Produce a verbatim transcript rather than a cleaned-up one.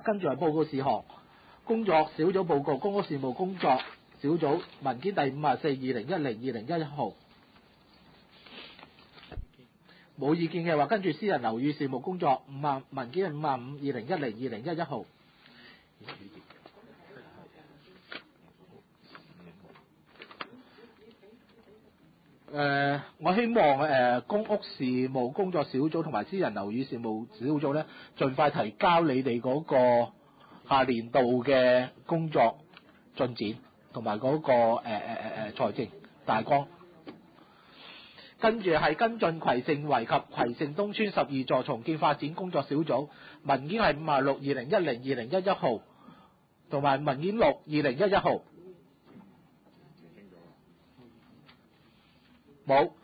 跟住係報告事項，工作小組報告，公屋事務工作小組文件第五十四，二零一零二零一一號。冇意見嘅話，跟住私人樓宇事務工作五啊文件係五啊五，二零一零二零一一號。誒、呃，我希望誒、呃、公屋事務工作小組同埋私人樓宇事務小組咧，盡快提交你哋嗰個下年度嘅工作進展同埋嗰個誒誒誒誒財政大綱。跟住係跟進葵盛圍及葵盛東村十二座重建發展工作小組，文件係五啊六，二零一零二零一一號，同埋文件六，二零一一號。冇。